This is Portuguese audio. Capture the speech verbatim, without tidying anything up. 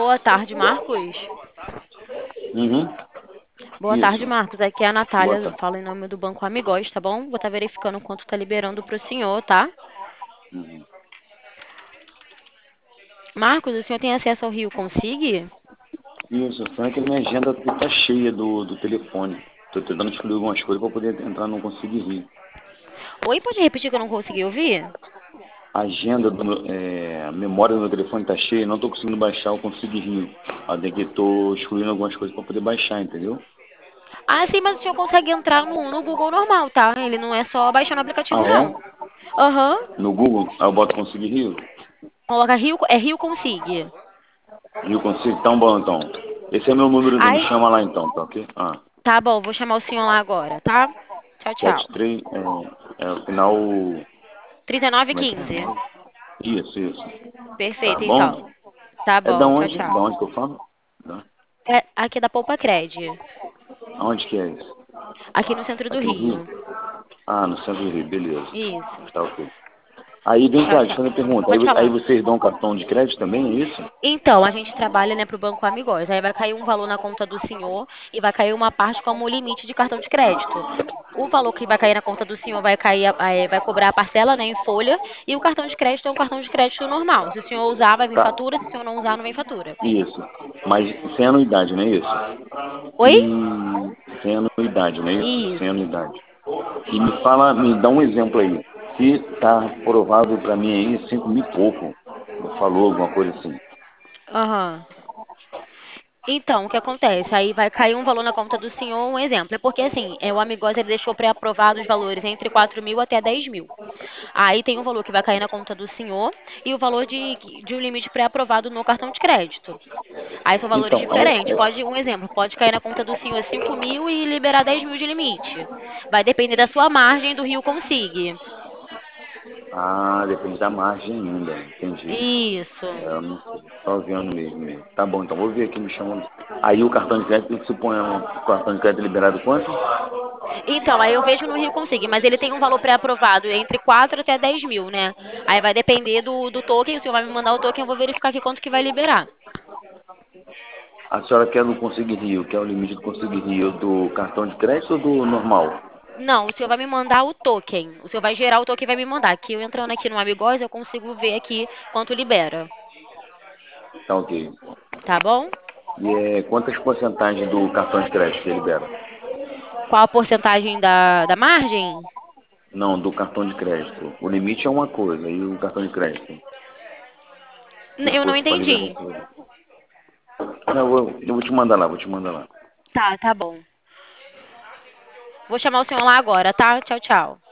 Boa tarde, Marcos. Uhum. Boa tarde, Isso. Marcos. Aqui é a Boa Natália, tarde. fala em nome do Banco Amigóis, tá bom? Vou estar verificando quanto tá liberando pro senhor, tá? Uhum. Marcos, o senhor tem acesso ao Rio Consigue? Isso, só é que a minha agenda tá cheia do, do telefone. Tô tentando excluir algumas coisas para poder entrar no Conseguir Rir. Oi, pode repetir que eu não consegui ouvir? A agenda do meu, é, a memória do meu telefone tá cheia, não tô conseguindo baixar o Conseguir Rir. Até que tô excluindo algumas coisas para poder baixar, entendeu? Ah, sim, mas o senhor consegue entrar no, no Google normal, tá? Ele não é só baixar no Ah, aplicativo, não. é? Aham. No Google, aí eu boto Conseguir Rir. Coloca Rio, é Rio Consigue. Rio Consigo, então bom, então. Esse é meu número, então. Me Ai, chama lá então, tá ok? Ah, tá bom, vou chamar o senhor lá agora, tá? Tchau, tchau. sete três, é, é o final. Como é que é? trinta e nove quinze. Isso, isso. Tá Perfeito, então. bom? Tá É da bom, tchau, onde? Da tchau. onde que eu falo? Da- É aqui da Poupa Cred, Aonde que é isso? aqui no centro do Aqui no Rio? Rio. Ah, no centro do Rio, beleza. Isso. Tá ok. Aí vem Tchau, cá, deixa eu tchau. fazer uma pergunta. Aí, Pode vo- aí falar. vocês dão cartão de crédito também, é isso? Então, a gente trabalha, né, para o Banco Amigóis. Aí vai cair um valor na conta do senhor e vai cair uma parte como limite de cartão de crédito. O valor que vai cair na conta do senhor vai cair, eh, vai cobrar a parcela, né, em folha, e o cartão de crédito é um cartão de crédito normal. Se o senhor usar, vai vir Tá. fatura, se o senhor não usar, não vem fatura. Isso. Mas sem anuidade, não é isso? Oi? E sem anuidade, não é isso? Sem Isso. anuidade. E me fala, me dá um exemplo aí. Se tá aprovado pra mim aí cinco mil e pouco. Falou alguma coisa assim. Aham. Então, o que acontece? Aí vai cair um valor na conta do senhor, um exemplo. É porque, assim, é, o Amigos ele deixou pré-aprovado os valores entre quatro mil até dez mil. Aí tem um valor que vai cair na conta do senhor e o valor de, de um limite pré-aprovado no cartão de crédito. Aí são valores Então, é, diferentes. é- Pode, um exemplo, pode cair na conta do senhor cinco mil e liberar dez mil de limite. Vai depender da sua margem do Rio Consigue. ah, depende da margem ainda, entendi. Isso. É, eu não sei, só vendo mesmo, mesmo. Tá bom, então vou ver aqui, me chamando. Aí o cartão de crédito, supõe o cartão de crédito liberado quanto? Então, aí eu vejo no Rio Consigo, mas ele tem um valor pré-aprovado entre quatro até dez mil, né? Aí vai depender do, do token, o senhor vai me mandar o token, eu vou verificar aqui quanto que vai liberar. A senhora quer do Conseguir Rio, quer o limite do Conseguir Rio do cartão de crédito ou do normal? Não, o senhor vai me mandar o token. O senhor vai gerar o token e vai me mandar. Aqui eu entrando aqui no Amigos, eu consigo ver aqui quanto libera. Tá ok. Tá bom? E é, quantas porcentagens do cartão de crédito que libera? Qual a porcentagem da, da margem? Não, do cartão de crédito. O limite é uma coisa, e o cartão de crédito? N- Se Eu não fosse para liberar entendi. tudo. Não, eu vou, eu vou te mandar lá, vou te mandar lá. Tá, tá bom. Vou chamar o senhor lá agora, tá? Tchau, tchau.